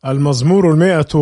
المزمور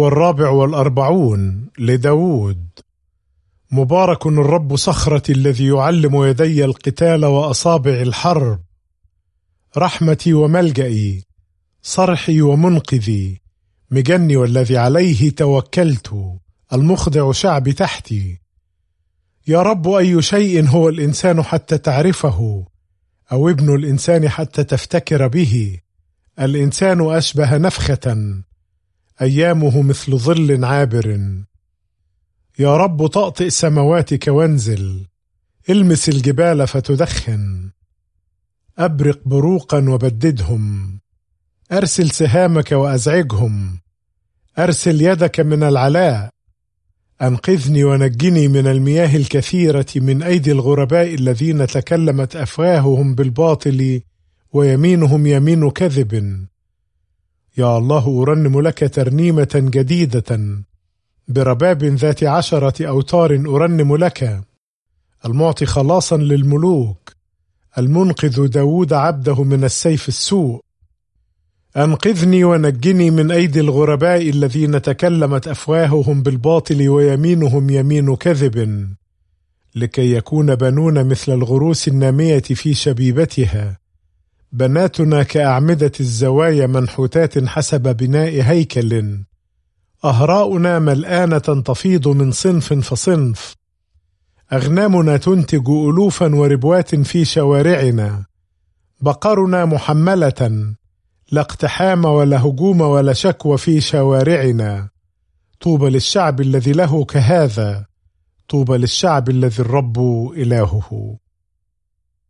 144 لداود. مبارك الرب صخرتي الذي يعلم يدي القتال وأصابع الحرب، رحمتي وملجئي، صرحي ومنقذي، مجني والذي عليه توكلت، المخضع شعبي تحتي. يا رب، أي شيء هو الإنسان حتى تعرفه، أو ابن الإنسان حتى تفتكر به؟ الإنسان أشبه نفخة، أيامه مثل ظل عابر. يا رب، طأطئ سمواتك وانزل، المس الجبال فتدخن، أبرق بروقا وبددهم، أرسل سهامك وأزعجهم، أرسل يدك من العلاء، أنقذني ونجني من المياه الكثيرة، من أيدي الغرباء الذين تكلمت أفواههم بالباطل ويمينهم يمين كذب. يا الله، أرنم لك ترنيمة جديدة، برباب ذات 10 أوتار أرنم لك. المعطي خلاصا للملوك، المنقذ داود عبده من السيف السوء. أنقذني ونجني من أيدي الغرباء الذين تكلمت أفواههم بالباطل ويمينهم يمين كذب، لكي يكون بنون مثل الغروس النامية في شبيبتها، بناتنا كأعمدة الزوايا منحوتات حسب بناء هيكل، أهراؤنا ملآنة تفيض من صنف فصنف، أغنامنا تنتج ألوفا وربوات في شوارعنا، بقرنا محملة، لا اقتحام ولا هجوم ولا شكوى في شوارعنا. طوبى للشعب الذي له كهذا، طوبى للشعب الذي الرب إلهه.